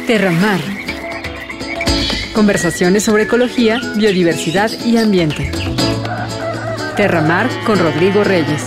Terramar. Conversaciones sobre ecología, biodiversidad y ambiente. Terramar con Rodrigo Reyes.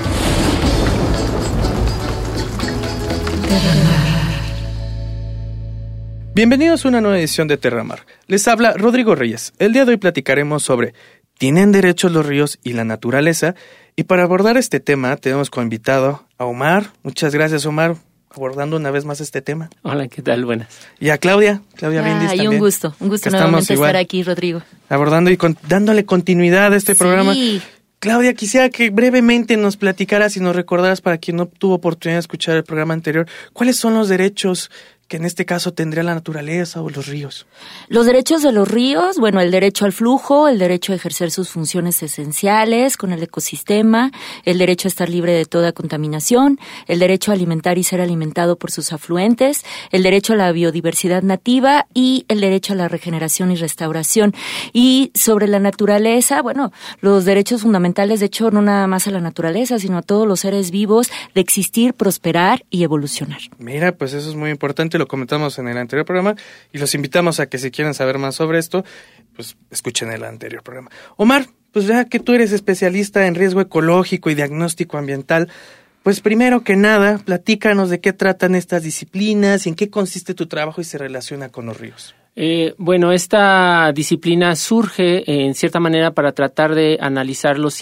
Bienvenidos a una nueva edición de Terramar. Les habla Rodrigo Reyes. El día de hoy platicaremos sobre ¿tienen derechos los ríos y la naturaleza? Y para abordar este tema tenemos como invitado a Omar. Muchas gracias, Omar, abordando una vez más este tema. Hola, ¿qué tal? Buenas. Y a Claudia Brindis también. Un gusto nuevamente estar aquí, Rodrigo. Abordando y dándole continuidad a este programa. Claudia, quisiera que brevemente nos platicaras y nos recordaras, para quien no tuvo oportunidad de escuchar el programa anterior, ¿cuáles son los derechos que en este caso tendría la naturaleza o los ríos? Los derechos de los ríos, bueno, el derecho al flujo, el derecho a ejercer sus funciones esenciales con el ecosistema, el derecho a estar libre de toda contaminación, el derecho a alimentar y ser alimentado por sus afluentes, el derecho a la biodiversidad nativa y el derecho a la regeneración y restauración. Y sobre la naturaleza, bueno, los derechos fundamentales, de hecho, no nada más a la naturaleza, sino a todos los seres vivos, de existir, prosperar y evolucionar. Mira, pues eso es muy importante. Lo comentamos en el anterior programa y los invitamos a que, si quieren saber más sobre esto, pues escuchen el anterior programa. Omar, pues ya que tú eres especialista en riesgo ecológico y diagnóstico ambiental, pues primero que nada, platícanos de qué tratan estas disciplinas y en qué consiste tu trabajo y se relaciona con los ríos. Bueno, esta disciplina surge en cierta manera para tratar de analizar los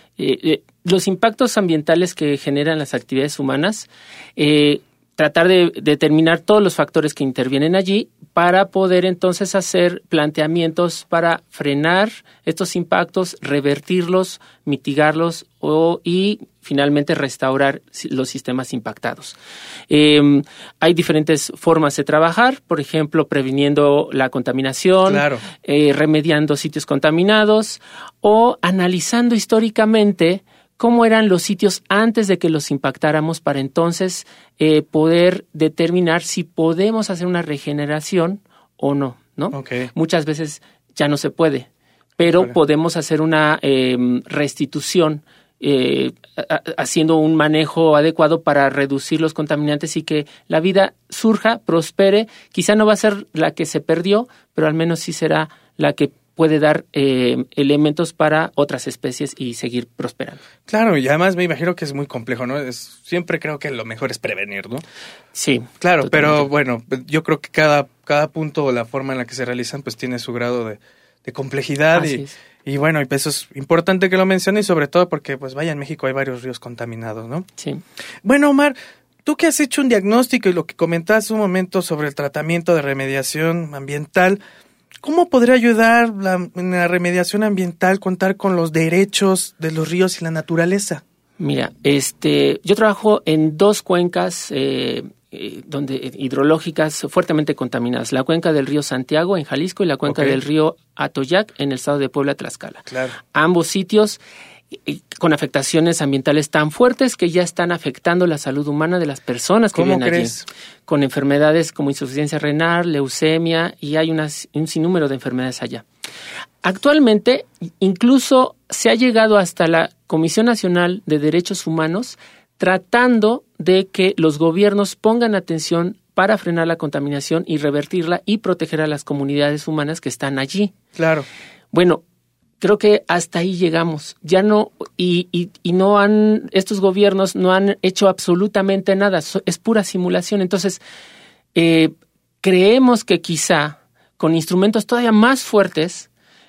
impactos ambientales que generan las actividades humanas, tratar de determinar todos los factores que intervienen allí para poder entonces hacer planteamientos para frenar estos impactos, revertirlos, mitigarlos y finalmente restaurar los sistemas impactados. Hay diferentes formas de trabajar, por ejemplo, previniendo la contaminación, claro, remediando sitios contaminados o analizando históricamente cómo eran los sitios antes de que los impactáramos para entonces poder determinar si podemos hacer una regeneración o no, ¿no? Okay. Muchas veces ya no se puede, pero podemos hacer una restitución haciendo un manejo adecuado para reducir los contaminantes y que la vida surja, prospere. Quizá no va a ser la que se perdió, pero al menos sí será la que puede dar elementos para otras especies y seguir prosperando. Claro, y además me imagino que es muy complejo, ¿no? Siempre creo que lo mejor es prevenir, ¿no? Sí. Claro, totalmente. Pero bueno, yo creo que cada punto o la forma en la que se realizan pues tiene su grado de complejidad y bueno, y pues eso es importante que lo menciones, sobre todo porque pues vaya, en México hay varios ríos contaminados, ¿no? Sí. Bueno, Omar, tú que has hecho un diagnóstico y lo que comentaste un momento sobre el tratamiento de remediación ambiental, ¿cómo podría ayudar en la remediación ambiental contar con los derechos de los ríos y la naturaleza? Mira, yo trabajo en dos cuencas hidrológicas fuertemente contaminadas. La cuenca del río Santiago en Jalisco y la cuenca del río Atoyac en el estado de Puebla, Tlaxcala. Claro. Ambos sitios con afectaciones ambientales tan fuertes que ya están afectando la salud humana de las personas que viven allí. Con enfermedades como insuficiencia renal, leucemia, y hay un sinnúmero de enfermedades allá. Actualmente, incluso se ha llegado hasta la Comisión Nacional de Derechos Humanos tratando de que los gobiernos pongan atención para frenar la contaminación y revertirla y proteger a las comunidades humanas que están allí. Claro. Bueno, creo que hasta ahí llegamos. Ya no, estos gobiernos no han hecho absolutamente nada. Es pura simulación. Entonces, creemos que quizá con instrumentos todavía más fuertes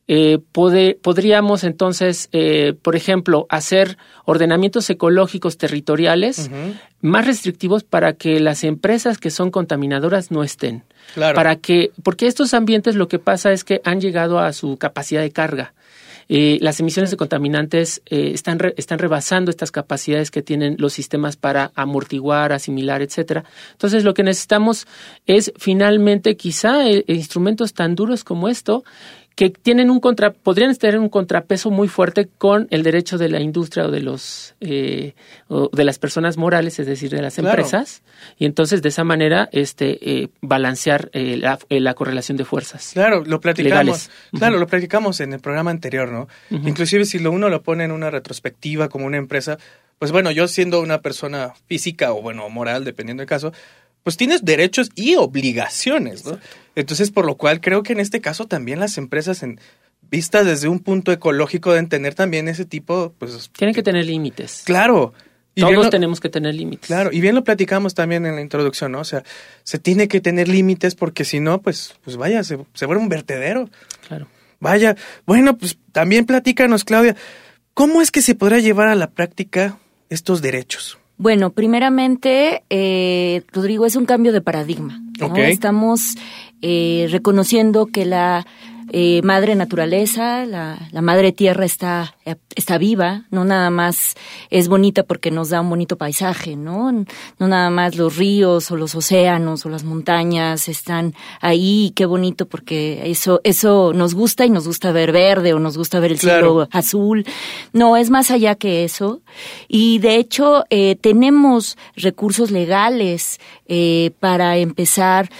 podríamos entonces, por ejemplo, hacer ordenamientos ecológicos territoriales más restrictivos para que las empresas que son contaminadoras no estén. Claro. Porque estos ambientes lo que pasa es que han llegado a su capacidad de carga. Las emisiones de contaminantes están rebasando estas capacidades que tienen los sistemas para amortiguar, asimilar, etcétera. Entonces, lo que necesitamos es finalmente quizá instrumentos tan duros como esto que podrían tener un contrapeso muy fuerte con el derecho de la industria o de las personas morales, es decir, de las empresas, y entonces de esa manera balancear la correlación de fuerzas. Claro, lo platicamos. Legales. Claro, lo platicamos en el programa anterior, ¿no? Inclusive si uno lo pone en una retrospectiva como una empresa, pues bueno, yo siendo una persona física o bueno, moral, dependiendo del caso, pues tienes derechos y obligaciones, ¿no? Exacto. Entonces, por lo cual creo que en este caso también las empresas vistas desde un punto ecológico deben tener también ese tipo, pues... Tienen que tener límites. Claro. Y todos tenemos que tener límites. Claro, y bien lo platicamos también en la introducción, ¿no? O sea, se tiene que tener límites porque si no, pues vaya, se vuelve un vertedero. Claro. Vaya, bueno, pues también platícanos, Claudia, ¿cómo es que se podrá llevar a la práctica estos derechos? Bueno, primeramente, Rodrigo, es un cambio de paradigma, ¿no? Okay. Estamos reconociendo que la madre naturaleza, la madre tierra está viva, no nada más es bonita porque nos da un bonito paisaje, ¿no? No nada más los ríos o los océanos o las montañas están ahí, qué bonito porque eso nos gusta y nos gusta ver verde o nos gusta ver el cielo azul. No, es más allá que eso. Y de hecho, tenemos recursos legales para empezar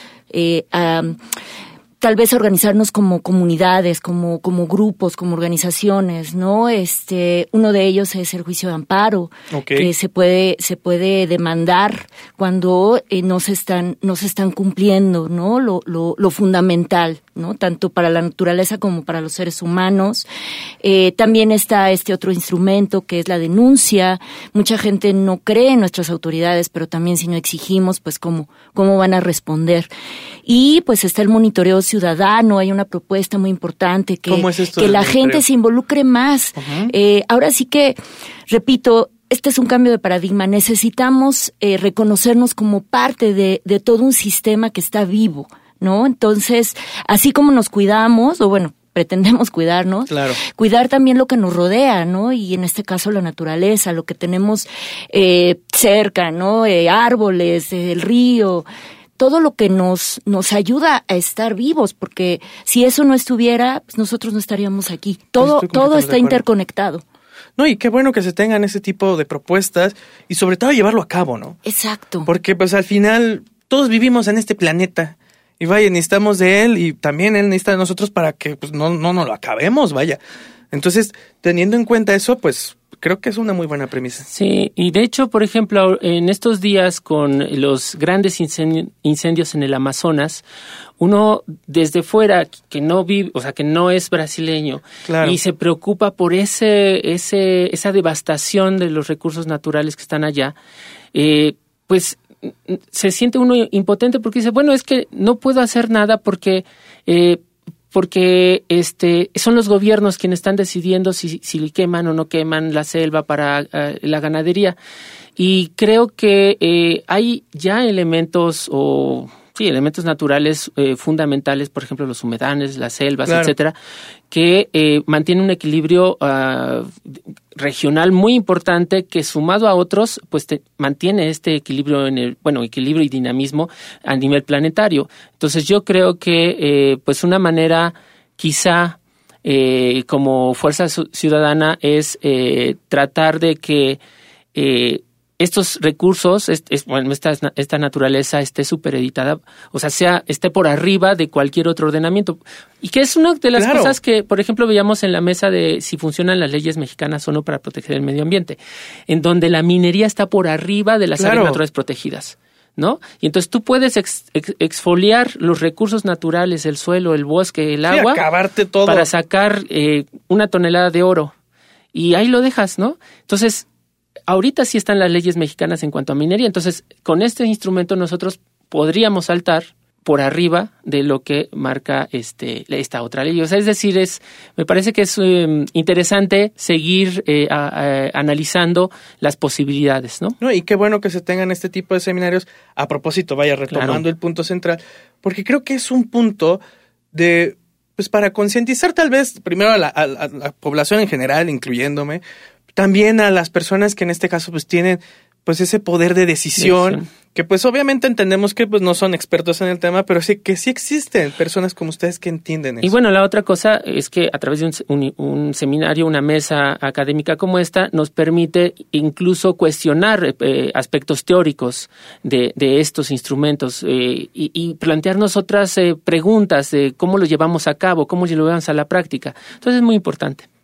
a tal vez organizarnos como comunidades, como grupos, como organizaciones, ¿no? Uno de ellos es el juicio de amparo, que se puede demandar cuando no se están cumpliendo, ¿no? Lo fundamental, ¿no? Tanto para la naturaleza como para los seres humanos. También está este otro instrumento que es la denuncia. Mucha gente no cree en nuestras autoridades, pero también si no exigimos, pues cómo van a responder. Y pues está el monitoreo ciudadano. Hay una propuesta muy importante que la gente se involucre más. Uh-huh. Ahora sí que, repito, este es un cambio de paradigma. Necesitamos reconocernos como parte de todo un sistema que está vivo, ¿no? Entonces, así como nos cuidamos, o bueno, pretendemos cuidarnos, claro, cuidar también lo que nos rodea, ¿no? Y en este caso la naturaleza, lo que tenemos cerca, ¿no? Árboles, el río, todo lo que nos ayuda a estar vivos, porque si eso no estuviera, pues nosotros no estaríamos aquí. Todo está interconectado. No, y qué bueno que se tengan ese tipo de propuestas y sobre todo llevarlo a cabo, ¿no? Exacto. Porque pues al final todos vivimos en este planeta y vaya, necesitamos de él y también él necesita de nosotros para que pues no lo acabemos, vaya. Entonces, teniendo en cuenta eso, pues creo que es una muy buena premisa. Sí, y de hecho, por ejemplo, en estos días con los grandes incendios en el Amazonas, uno desde fuera que no vive, o sea, que no es brasileño, claro, y se preocupa por esa devastación de los recursos naturales que están allá, pues se siente uno impotente porque dice, bueno, es que no puedo hacer nada porque son los gobiernos quienes están decidiendo si queman o no queman la selva para la ganadería. Y creo que hay ya elementos naturales fundamentales, por ejemplo, los humedales, las selvas, claro, etcétera, que mantienen un equilibrio regional muy importante que sumado a otros, pues mantiene este equilibrio equilibrio y dinamismo a nivel planetario. Entonces yo creo que pues una manera quizá como fuerza ciudadana es tratar de que estos recursos, esta naturaleza esté supereditada, o sea, esté por arriba de cualquier otro ordenamiento. Y que es una de las claro, cosas que, por ejemplo, veíamos en la mesa de si funcionan las leyes mexicanas o no para proteger el medio ambiente, en donde la minería está por arriba de las áreas naturales protegidas, ¿no? Y entonces tú puedes exfoliar los recursos naturales, el suelo, el bosque, el agua, acabarte todo, para sacar 1 tonelada de oro. Y ahí lo dejas, ¿no? Entonces, ahorita sí están las leyes mexicanas en cuanto a minería, entonces con este instrumento nosotros podríamos saltar por arriba de lo que marca esta otra ley. O sea, es decir, me parece que es interesante seguir analizando las posibilidades, ¿no? No, y qué bueno que se tengan este tipo de seminarios. A propósito, vaya retomando claro, el punto central, porque creo que es un punto de pues para concientizar tal vez primero a la población en general, incluyéndome, también a las personas que en este caso pues tienen pues ese poder de decisión, que pues obviamente entendemos que pues no son expertos en el tema, pero sí que sí existen personas como ustedes que entienden eso. Y bueno, la otra cosa es que a través de un seminario, una mesa académica como esta, nos permite incluso cuestionar aspectos teóricos de estos instrumentos y plantearnos otras preguntas de cómo lo llevamos a cabo, cómo lo llevamos a la práctica. Entonces es muy importante.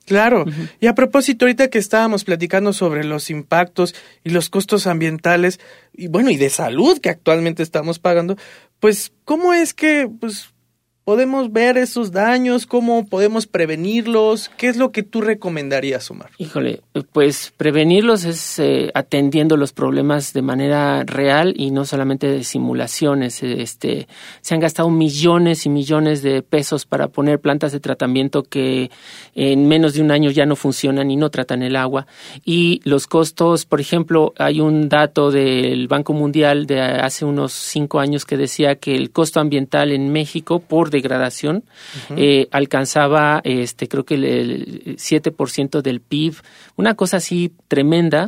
Claro. Uh-huh. Y a propósito, ahorita que estábamos platicando sobre los impactos y los costos ambientales y de salud que actualmente estamos pagando, pues, ¿cómo es que podemos ver esos daños? ¿Cómo podemos prevenirlos? ¿Qué es lo que tú recomendarías, Omar? Híjole, pues prevenirlos es atendiendo los problemas de manera real y no solamente de simulaciones. Se han gastado millones y millones de pesos para poner plantas de tratamiento que en menos de un año ya no funcionan y no tratan el agua. Y los costos, por ejemplo, hay un dato del Banco Mundial de hace unos 5 años que decía que el costo ambiental en México por degradación alcanzaba creo que el 7% del PIB, una cosa así tremenda,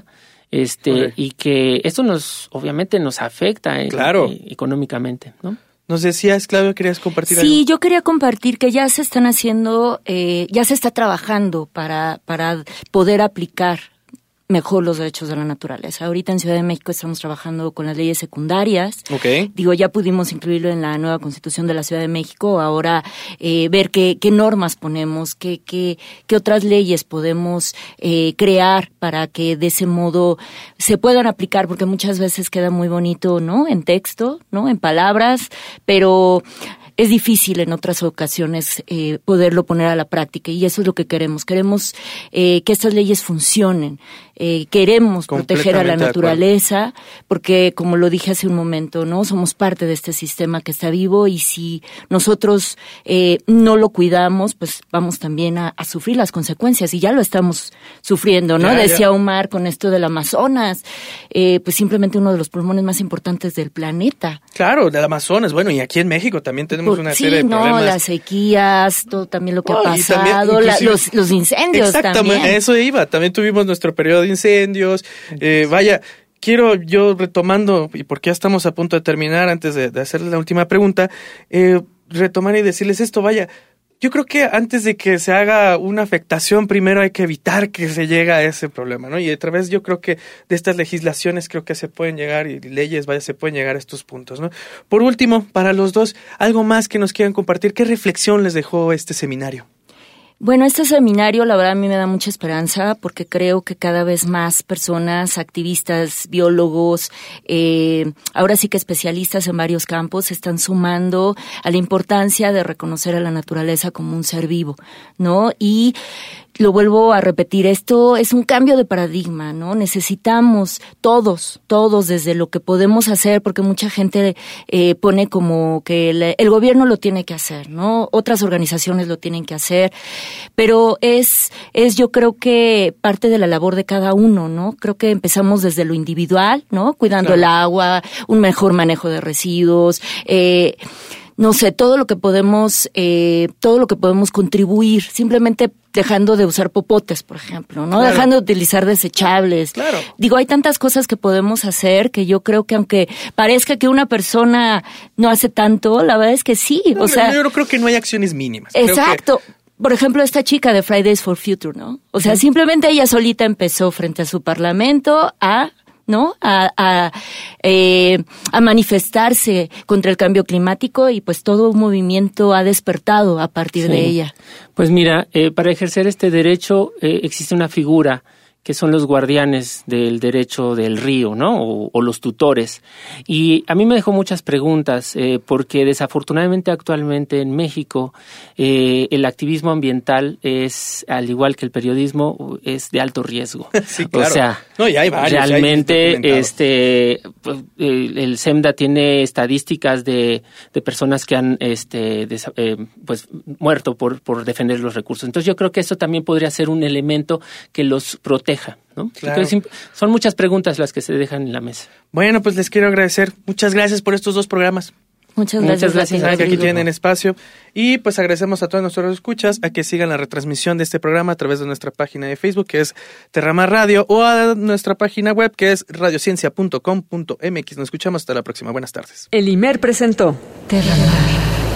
y que esto obviamente nos afecta económicamente, ¿no? Nos decías, Claudia, ¿querías compartir algo? Sí, yo quería compartir que ya se están haciendo, ya se está trabajando para poder aplicar mejor los derechos de la naturaleza. Ahorita en Ciudad de México estamos trabajando con las leyes secundarias. Okay. Ya pudimos incluirlo en la nueva Constitución de la Ciudad de México. Ahora ver qué normas ponemos, qué otras leyes podemos crear para que de ese modo se puedan aplicar, porque muchas veces queda muy bonito, ¿no? En texto, ¿no? En palabras, pero es difícil en otras ocasiones poderlo poner a la práctica, y eso es lo que queremos. Queremos que estas leyes funcionen. Queremos proteger a la naturaleza, porque como lo dije hace un momento, ¿no? Somos parte de este sistema que está vivo, y si nosotros no lo cuidamos, pues vamos también a sufrir las consecuencias, y ya lo estamos sufriendo, ¿no? Decía Omar con esto del Amazonas, pues simplemente uno de los pulmones más importantes del planeta. Claro, del Amazonas, y aquí en México también tenemos una serie de problemas. Las sequías, todo también lo que ha pasado, también, los incendios. Exactamente, también. Eso iba, también tuvimos nuestro periodo de incendios. Quiero yo, retomando, y porque ya estamos a punto de terminar, antes de hacerles la última pregunta, retomar y decirles esto, yo creo que antes de que se haga una afectación, primero hay que evitar que se llegue a ese problema, ¿no? Y a través, yo creo que de estas legislaciones, creo que se pueden llegar, y leyes, se pueden llegar a estos puntos, ¿no? Por último, para los dos, algo más que nos quieran compartir, ¿qué reflexión les dejó este seminario? Bueno, este seminario, la verdad, a mí me da mucha esperanza, porque creo que cada vez más personas, activistas, biólogos, ahora sí que especialistas en varios campos, se están sumando a la importancia de reconocer a la naturaleza como un ser vivo, ¿no? Y lo vuelvo a repetir, esto es un cambio de paradigma, ¿no? Necesitamos todos, desde lo que podemos hacer, porque mucha gente pone como que el gobierno lo tiene que hacer, ¿no? Otras organizaciones lo tienen que hacer, pero es yo creo que parte de la labor de cada uno, ¿no? Creo que empezamos desde lo individual, ¿no? Cuidando el agua, un mejor manejo de residuos, no sé, todo lo que podemos contribuir, simplemente dejando de usar popotes, por ejemplo, ¿no? Claro. Dejando de utilizar desechables. Claro. Hay tantas cosas que podemos hacer que yo creo que aunque parezca que una persona no hace tanto, la verdad es que sí. No, yo creo que no hay acciones mínimas. Exacto. Por ejemplo, esta chica de Fridays for Future, ¿no? O sea, simplemente ella solita empezó frente a su parlamento a manifestarse contra el cambio climático, y pues todo un movimiento ha despertado a partir de ella. Pues mira, para ejercer este derecho existe una figura que son los guardianes del derecho del río, ¿no? O los tutores. Y a mí me dejó muchas preguntas, porque desafortunadamente actualmente en México el activismo ambiental es, al igual que el periodismo, es de alto riesgo. Sí, claro. O sea, y hay varios, realmente el SEMDA tiene estadísticas de personas que han muerto por defender los recursos. Entonces yo creo que eso también podría ser un elemento que los proteja, ¿no? Claro. Son muchas preguntas las que se dejan en la mesa. Bueno, pues les quiero agradecer. Muchas gracias por estos 2 programas. Muchas gracias. Saben que aquí tienen espacio. Y pues agradecemos a todos nuestros escuchas a que sigan la retransmisión de este programa a través de nuestra página de Facebook, que es Terramar Radio, o a nuestra página web, que es radiociencia.com.mx. Nos escuchamos hasta la próxima. Buenas tardes. El IMER presentó Terramar.